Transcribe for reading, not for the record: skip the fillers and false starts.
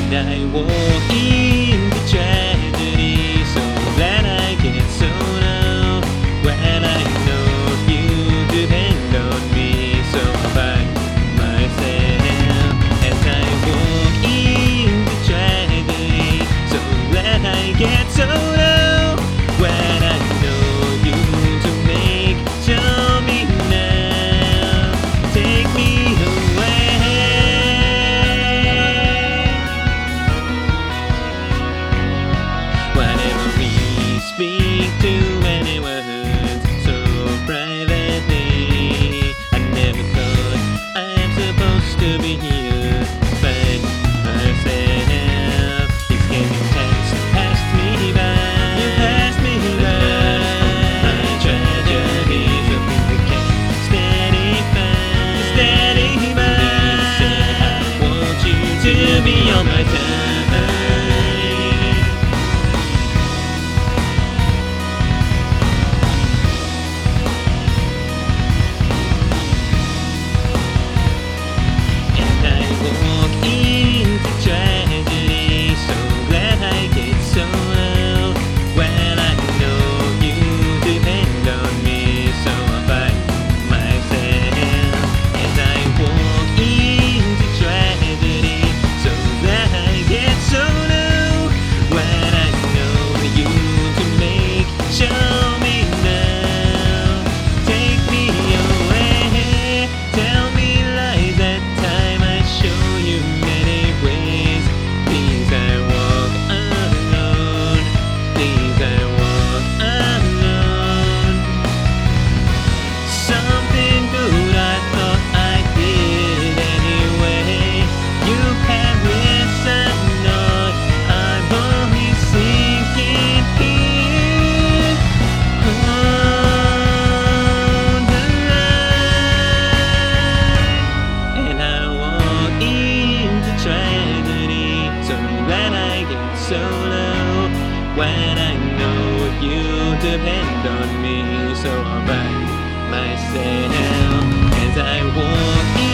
And I walk into tragedy, so glad I get so low. When I know you depend on me, so I find myself as I walk into tragedy, so glad I get so low. When I know you to make, show me now, take me away. Whenever we speak to any words so privately, I never thought I'm supposed to be here, but myself is getting tense. Passed me by, you passed me by. My tragedy, something that can't steady by. You said I want you to be on my time. Walk into tragedy, so glad I get so low. When I know you depend on me, so I find myself as I walk into tragedy, so glad I get so low. When I know you to make, show me now, take me away, tell me lies that time I show you many ways. Please I walk alone, please I walk alone. Something good I thought I did anyway. You can listen, not I'm only sinking here on the line. And I walk into tragedy, so glad I get so low. When I know you depend on me, so I find myself as I walk